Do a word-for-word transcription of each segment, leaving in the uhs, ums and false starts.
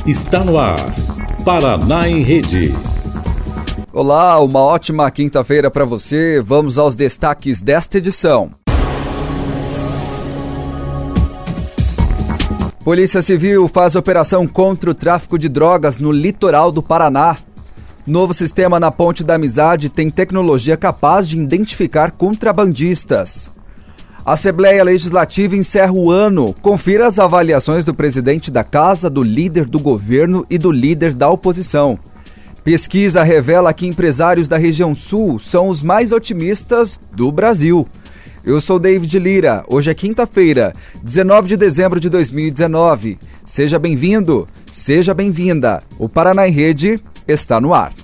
Está no ar, Paraná em Rede. Olá, uma ótima quinta-feira para você. Vamos aos destaques desta edição. Polícia Civil faz operação contra o tráfico de drogas no litoral do Paraná. Novo sistema na Ponte da Amizade tem tecnologia capaz de identificar contrabandistas. A Assembleia Legislativa encerra o ano. Confira as avaliações do presidente da Casa, do líder do governo e do líder da oposição. Pesquisa revela que empresários da região sul são os mais otimistas do Brasil. Eu sou David Lira. Hoje é quinta-feira, dezenove de dezembro de dois mil e dezenove. Seja bem-vindo, seja bem-vinda. O Paraná em Rede está no ar.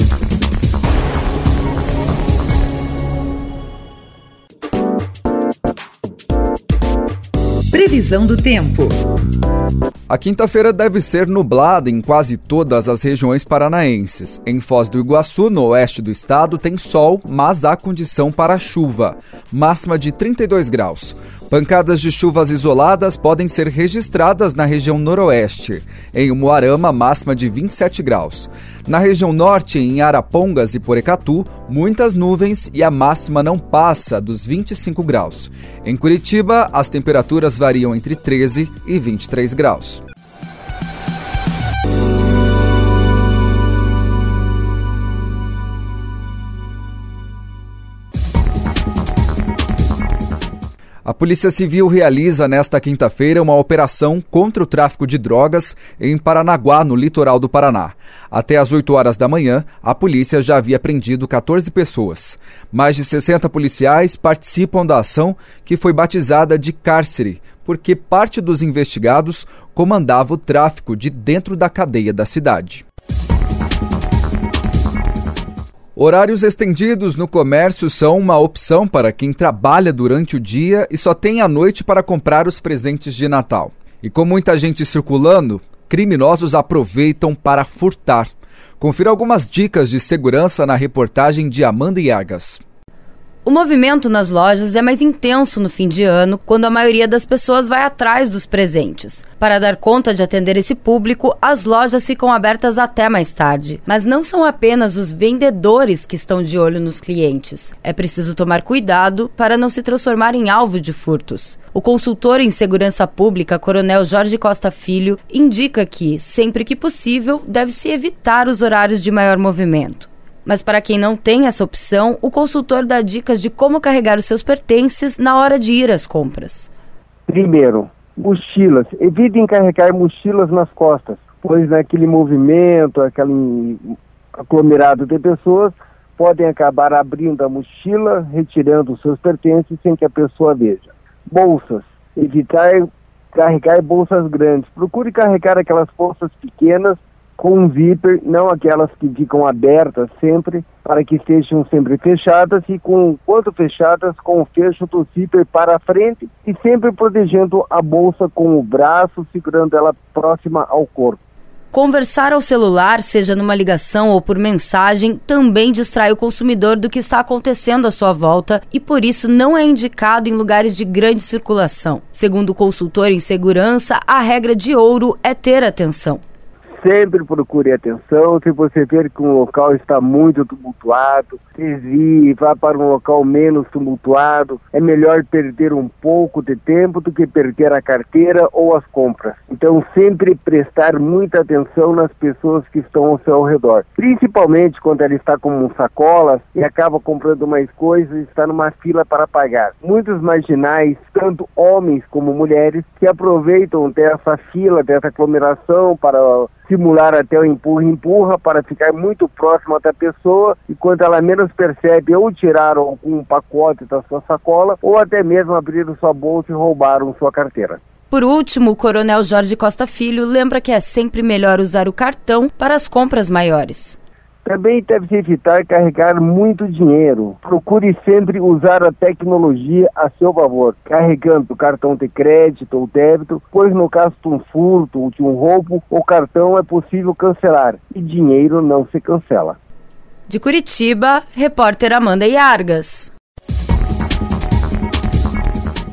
Previsão do tempo. A quinta-feira deve ser nublada em quase todas as regiões paranaenses. Em Foz do Iguaçu, no oeste do estado, tem sol, mas há condição para chuva. Máxima de trinta e dois graus. Pancadas de chuvas isoladas podem ser registradas na região noroeste. Em Umuarama, máxima de vinte e sete graus. Na região norte, em Arapongas e Porecatu, muitas nuvens e a máxima não passa dos vinte e cinco graus. Em Curitiba, as temperaturas variam entre treze e vinte e três graus. A Polícia Civil realiza nesta quinta-feira uma operação contra o tráfico de drogas em Paranaguá, no litoral do Paraná. Até às oito horas da manhã, a polícia já havia prendido quatorze pessoas. Mais de sessenta policiais participam da ação, que foi batizada de cárcere, porque parte dos investigados comandava o tráfico de dentro da cadeia da cidade. Horários estendidos no comércio são uma opção para quem trabalha durante o dia e só tem a noite para comprar os presentes de Natal. E com muita gente circulando, criminosos aproveitam para furtar. Confira algumas dicas de segurança na reportagem de Amanda Yargas. O movimento nas lojas é mais intenso no fim de ano, quando a maioria das pessoas vai atrás dos presentes. Para dar conta de atender esse público, as lojas ficam abertas até mais tarde. Mas não são apenas os vendedores que estão de olho nos clientes. É preciso tomar cuidado para não se transformar em alvo de furtos. O consultor em segurança pública, Coronel Jorge Costa Filho, indica que, sempre que possível, deve-se evitar os horários de maior movimento. Mas para quem não tem essa opção, o consultor dá dicas de como carregar os seus pertences na hora de ir às compras. Primeiro, mochilas. Evitem carregar mochilas nas costas, pois naquele movimento, aquele aglomerado de pessoas, podem acabar abrindo a mochila, retirando os seus pertences sem que a pessoa veja. Bolsas. Evitar carregar bolsas grandes. Procure carregar aquelas bolsas pequenas, com um zíper, não aquelas que ficam abertas sempre, para que estejam sempre fechadas e, com quanto fechadas, com o fecho do zíper para frente e sempre protegendo a bolsa com o braço, segurando ela próxima ao corpo. Conversar ao celular, seja numa ligação ou por mensagem, também distrai o consumidor do que está acontecendo à sua volta e, por isso, não é indicado em lugares de grande circulação. Segundo o consultor em segurança, a regra de ouro é ter atenção. Sempre procure atenção. Se você ver que um local está muito tumultuado, desvie, vá para um local menos tumultuado. É melhor perder um pouco de tempo do que perder a carteira ou as compras. Então, sempre prestar muita atenção nas pessoas que estão ao seu redor. Principalmente quando ela está com sacolas e acaba comprando mais coisas e está numa fila para pagar. Muitos marginais, tanto homens como mulheres, que aproveitam dessa fila, dessa aglomeração para simular até o empurra-empurra para ficar muito próximo da pessoa e quando ela menos percebe ou tiraram algum pacote da sua sacola ou até mesmo abriram sua bolsa e roubaram sua carteira. Por último, o Coronel Jorge Costa Filho lembra que é sempre melhor usar o cartão para as compras maiores. Também deve-se evitar carregar muito dinheiro. Procure sempre usar a tecnologia a seu favor, carregando cartão de crédito ou débito, pois no caso de um furto ou de um roubo, o cartão é possível cancelar e dinheiro não se cancela. De Curitiba, repórter Amanda Yargas.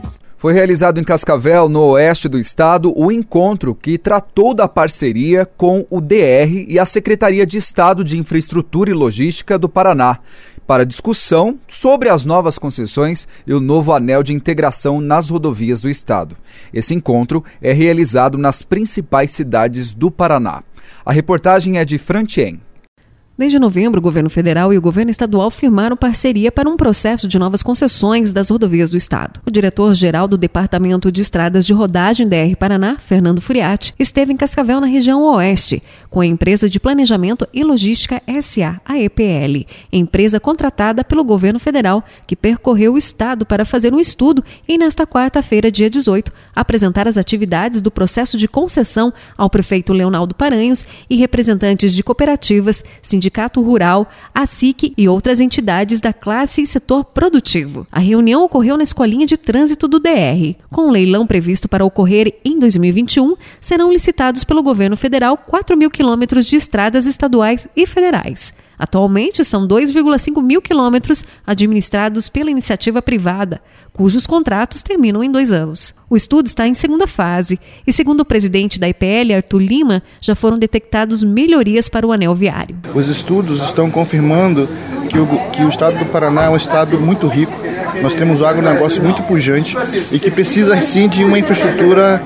Foi realizado em Cascavel, no oeste do estado, o encontro que tratou da parceria com o D R e a Secretaria de Estado de Infraestrutura e Logística do Paraná, para discussão sobre as novas concessões e o novo anel de integração nas rodovias do estado. Esse encontro é realizado nas principais cidades do Paraná. A reportagem é de Frantien. Desde novembro, o governo federal e o governo estadual firmaram parceria para um processo de novas concessões das rodovias do estado. O diretor-geral do Departamento de Estradas de Rodagem D R Paraná, Fernando Furiati, esteve em Cascavel, na região oeste, com a empresa de Planejamento e Logística S A, a E P L, empresa contratada pelo governo federal, que percorreu o estado para fazer um estudo e, nesta quarta-feira, dia dezoito, apresentar as atividades do processo de concessão ao prefeito Leonardo Paranhos e representantes de cooperativas, Sindicato Rural, a S I C e outras entidades da classe e setor produtivo. A reunião ocorreu na Escolinha de Trânsito do D R. Com o leilão previsto para ocorrer em dois mil e vinte e um, serão licitados pelo governo federal quatro mil quilômetros de estradas estaduais e federais. Atualmente, são dois vírgula cinco mil quilômetros administrados pela iniciativa privada, cujos contratos terminam em dois anos. O estudo está em segunda fase e, segundo o presidente da E P L, Arthur Lima, já foram detectados melhorias para o anel viário. Os estudos estão confirmando que o, que o estado do Paraná é um estado muito rico. Nós temos um agronegócio muito pujante e que precisa, sim, de uma infraestrutura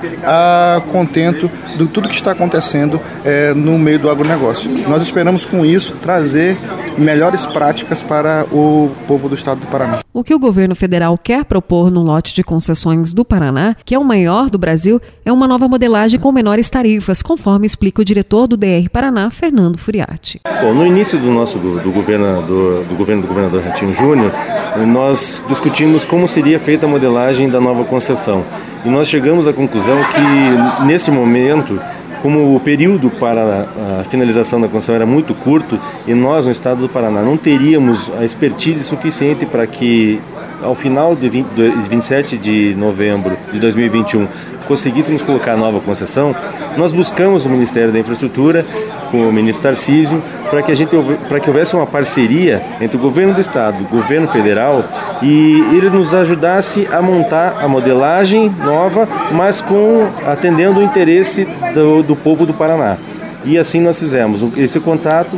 a contento de tudo que está acontecendo é, no meio do agronegócio. Nós esperamos, com isso, trazer melhores práticas para o povo do estado do Paraná. O que o governo federal quer propor no lote de concessões do Paraná, que é o maior do Brasil, é uma nova modelagem com menores tarifas, conforme explica o diretor do D R Paraná, Fernando Furiati. Bom, no início do nosso do, do, governador, do governo do governador Ratinho Júnior, nós discutimos como seria feita a modelagem da nova concessão. E nós chegamos à conclusão que, nesse momento, como o período para a finalização da concessão era muito curto e nós, no estado do Paraná, não teríamos a expertise suficiente para que, ao final de vinte, vinte e sete de novembro de dois mil e vinte e um, conseguíssemos colocar a nova concessão, nós buscamos o Ministério da Infraestrutura, com o ministro Tarcísio, para que, a gente, para que houvesse uma parceria entre o governo do estado e o governo federal e ele nos ajudasse a montar a modelagem nova, mas com, atendendo o interesse do, do povo do Paraná. E assim nós fizemos esse contato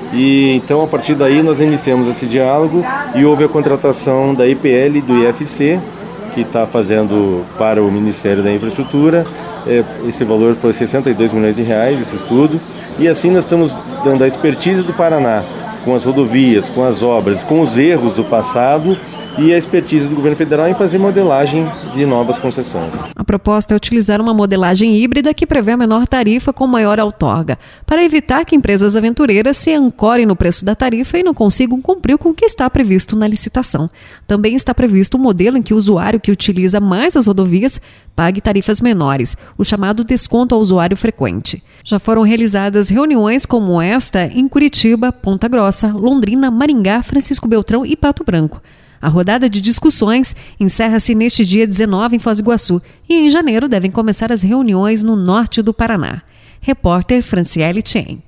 e então a partir daí nós iniciamos esse diálogo e houve a contratação da E P L e do I F C, que está fazendo para o Ministério da Infraestrutura. Esse valor foi sessenta e dois milhões de reais, esse estudo. E assim nós estamos dando a expertise do Paraná com as rodovias, com as obras, com os erros do passado e a expertise do governo federal em fazer modelagem de novas concessões. A proposta é utilizar uma modelagem híbrida que prevê a menor tarifa com maior outorga, para evitar que empresas aventureiras se ancorem no preço da tarifa e não consigam cumprir com o que está previsto na licitação. Também está previsto um modelo em que o usuário que utiliza mais as rodovias pague tarifas menores, o chamado desconto ao usuário frequente. Já foram realizadas reuniões como esta em Curitiba, Ponta Grossa, Londrina, Maringá, Francisco Beltrão e Pato Branco. A rodada de discussões encerra-se neste dia dezenove em Foz do Iguaçu e em janeiro devem começar as reuniões no norte do Paraná. Repórter Franciele Tchen.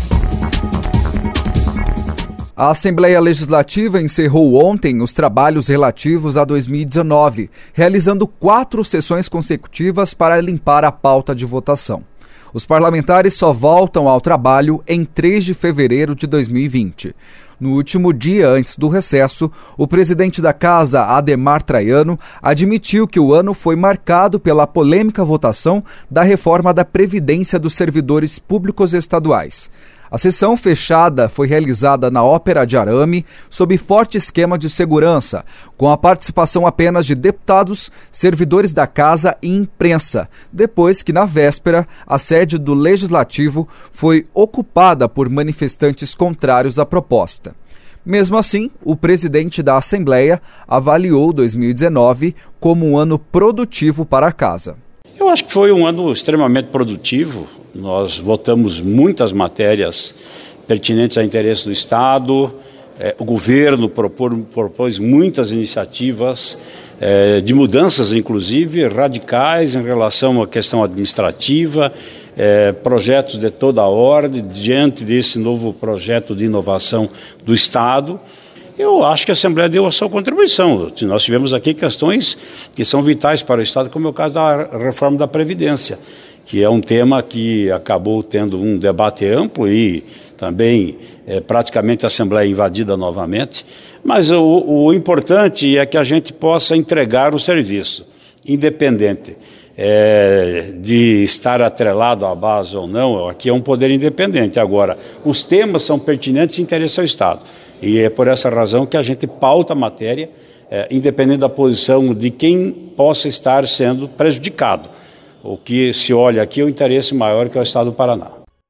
A Assembleia Legislativa encerrou ontem os trabalhos relativos a dois mil e dezenove, realizando quatro sessões consecutivas para limpar a pauta de votação. Os parlamentares só voltam ao trabalho em três de fevereiro de dois mil e vinte. No último dia antes do recesso, o presidente da Casa, Adhemar Traiano, admitiu que o ano foi marcado pela polêmica votação da reforma da Previdência dos servidores públicos estaduais. A sessão fechada foi realizada na Ópera de Arame, sob forte esquema de segurança, com a participação apenas de deputados, servidores da Casa e imprensa, depois que, na véspera, a sede do Legislativo foi ocupada por manifestantes contrários à proposta. Mesmo assim, o presidente da Assembleia avaliou dois mil e dezenove como um ano produtivo para a Casa. Eu acho que foi um ano extremamente produtivo. Nós votamos muitas matérias pertinentes ao interesse do Estado. É, o governo propor, propôs muitas iniciativas é, de mudanças, inclusive, radicais em relação à questão administrativa, é, projetos de toda a ordem, diante desse novo projeto de inovação do Estado. Eu acho que a Assembleia deu a sua contribuição. Nós tivemos aqui questões que são vitais para o Estado, como é o caso da reforma da Previdência, que é um tema que acabou tendo um debate amplo e também é, praticamente a Assembleia invadida novamente. Mas o, o importante é que a gente possa entregar o serviço, independente é, de estar atrelado à base ou não. Aqui é um poder independente. Agora, os temas são pertinentes e interessam ao Estado. E é por essa razão que a gente pauta a matéria, é, independente da posição de quem possa estar sendo prejudicado. O que se olha aqui é o interesse maior, que é o Estado do Paraná.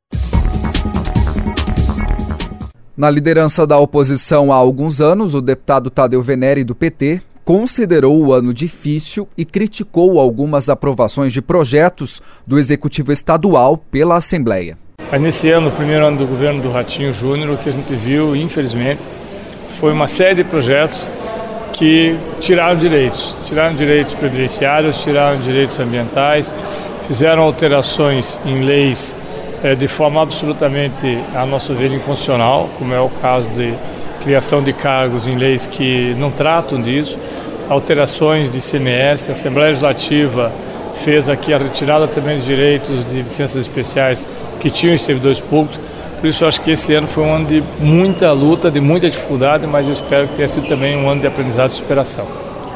Na liderança da oposição há alguns anos, o deputado Tadeu Venere, do P T, considerou o ano difícil e criticou algumas aprovações de projetos do Executivo Estadual pela Assembleia. Mas nesse ano, o primeiro ano do governo do Ratinho Júnior, o que a gente viu, infelizmente, foi uma série de projetos que tiraram direitos. Tiraram direitos previdenciários, tiraram direitos ambientais, fizeram alterações em leis eh, de forma absolutamente, a nosso ver, inconstitucional, como é o caso de criação de cargos em leis que não tratam disso, alterações de I C M S, a Assembleia Legislativa fez aqui a retirada também de direitos de licenças especiais que tinham os servidores públicos. Por isso eu acho que esse ano foi um ano de muita luta, de muita dificuldade, mas eu espero que tenha sido também um ano de aprendizado e superação.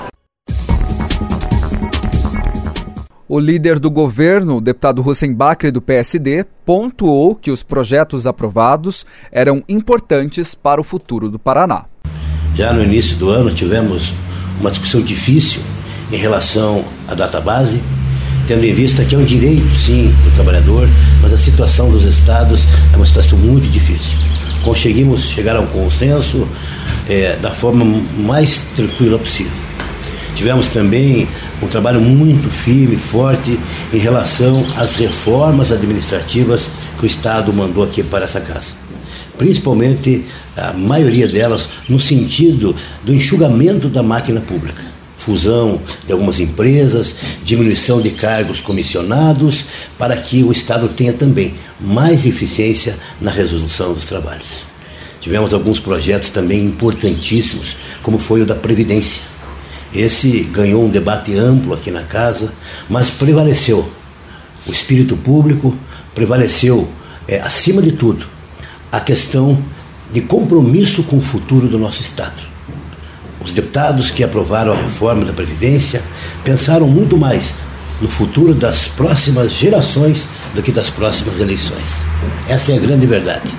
O líder do governo, o deputado Hussein Bakri, do P S D, pontuou que os projetos aprovados eram importantes para o futuro do Paraná. Já no início do ano tivemos uma discussão difícil em relação à database, tendo em vista que é um direito, sim, do trabalhador, mas a situação dos estados é uma situação muito difícil. Conseguimos chegar a um consenso é, da forma mais tranquila possível. Tivemos também um trabalho muito firme, forte, em relação às reformas administrativas que o Estado mandou aqui para essa casa. Principalmente, a maioria delas, no sentido do enxugamento da máquina pública. Fusão de algumas empresas, diminuição de cargos comissionados, para que o Estado tenha também mais eficiência na resolução dos trabalhos. Tivemos alguns projetos também importantíssimos, como foi o da Previdência. Esse ganhou um debate amplo aqui na casa, mas prevaleceu o espírito público, prevaleceu, é, acima de tudo, a questão de compromisso com o futuro do nosso Estado. Os deputados que aprovaram a reforma da Previdência pensaram muito mais no futuro das próximas gerações do que das próximas eleições. Essa é a grande verdade.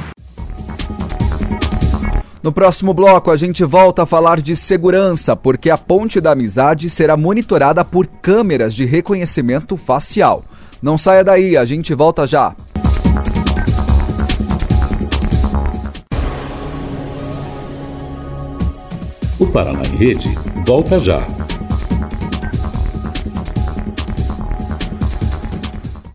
No próximo bloco, a gente volta a falar de segurança, porque a Ponte da Amizade será monitorada por câmeras de reconhecimento facial. Não saia daí, a gente volta já. O Paraná em Rede volta já.